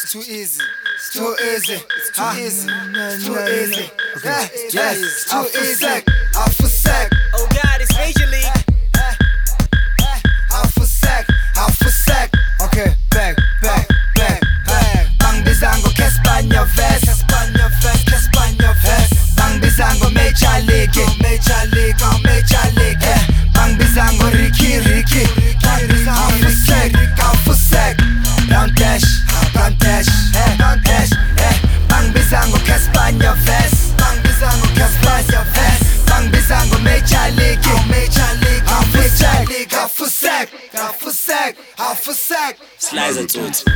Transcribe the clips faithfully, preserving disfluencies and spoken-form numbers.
It's too easy. It's too easy. It's too huh? easy. It's too easy. Yeah, yeah, it's too easy. Half a sec. Oh God, it's Major League. Half a sec. Half a sec. Okay, back, back, back, back. Bang bizango, España vest. España vest, España vest. Bang bizango, Major League, Major League, Major League. Bang bizango, Ricky, Ricky. Half a sec, half a sec. Round dash, round dash, round dash. Bang bizango, España vest. Bang bizango, España vest. Bang bizango, Major League, Major League, Major League. Half a sec, half a sec, half a sec. Slice and tooth.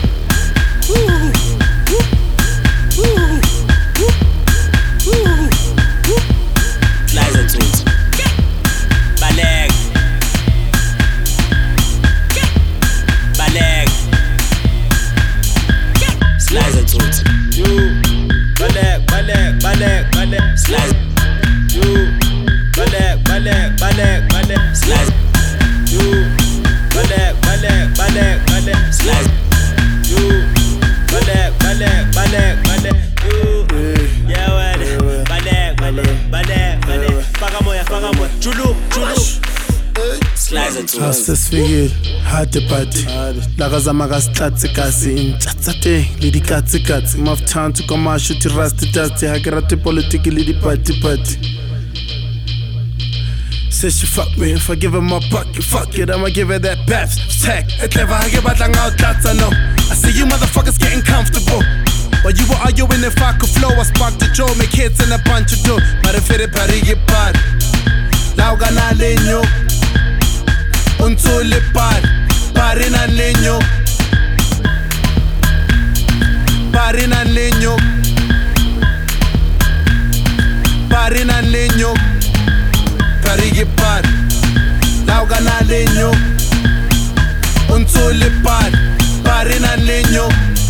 Slice and tooth. Baleg. Baleg. Slice and tooth. You. Baleg, baleg, baleg, baleg. Slice. You. Baleg, baleg, baleg, baleg. Slice. You. Baleg, baleg, baleg, baleg. Slice. You. Baleg, baleg, baleg, baleg. You. Yeah, well. Baleg, baleg, baleg, baleg. Faga moya, faga moya. Chulu, chulu. Slice and tooth. Asesifikile hade party lakazama kasithathe kasi intsatsatheng le dikatsikatsi mafuthantu kwamasho ti rust dust hakerate politiki le di-party party. Says she fuck me, if I give her my bucket, fuck it, I'ma give her that bath tech. It's clever, I give out lang out, that's I know. I see you motherfuckers getting comfortable. While you were arguing if I could flow, I sparked the Joe, make hits and a bunch of dough. But if it pari get bad, lauga na leño, untule pad, pari na leño, pari na leño, pari na leño. Parigi pad, lauga na leño, untule pad, pari na leño,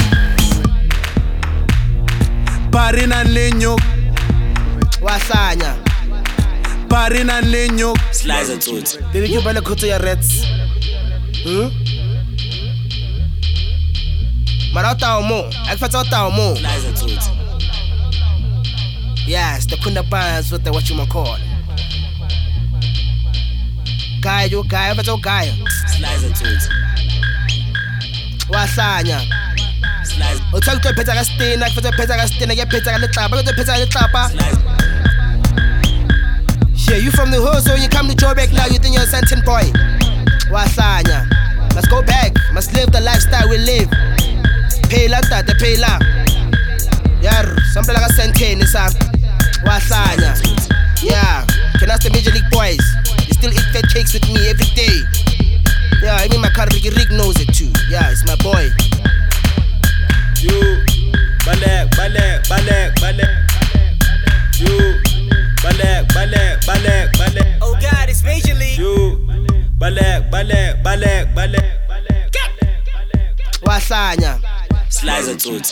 pari na leño, Wasanya, pari na leño. Slice and tooth. Did you buy the kutu ya reds? Hmm? Marata mo, akfata mo. Slice and tooth. Yes, the kunda bands with the what you ma call. Guy, you guy, what's your guy? Slice and tooth. Wasanya. Slice. O tell you peta gastina, if you peta gastina, you peta le tapa, you peta le tapa. Shit, you from the hood, so you come to Joburg now, you think you're a Santin boy. Wasanya. Let's go back, must live the lifestyle we live. Pay la that, the pay la. Yeah, something like a Santin is up. Wasanya. Yeah, can ask the Major League boys. Still eat fat cakes with me every day. Yeah, I mean my car Rick knows it too. Yeah, it's my boy. You, baleg, baleg, baleg, baleg. You, baleg, baleg, baleg, baleg. Oh God, it's Major League. You, baleg, baleg, baleg, baleg, baleg. Wasanya. Slice and tooth.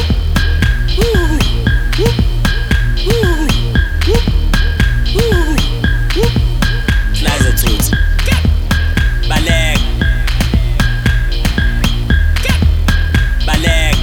Slice and tooth. Baleg. Baleg.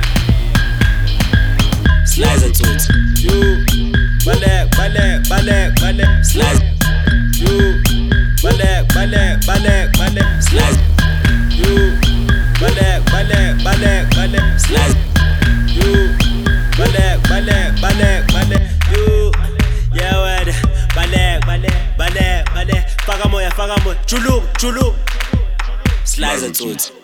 Slice and tooth. You. Baleg, baleg, baleg, baleg. Slice. You. Baleg, baleg, baleg, baleg. Slice. You. Baleg, baleg, baleg, baleg. Slice. You. Baleg, baleg, baleg, baleg. You. Yeah, what? Baleg, baleg, baleg, baleg. Faga moya, faga moya. Chulu, chulu. Slice and tooth.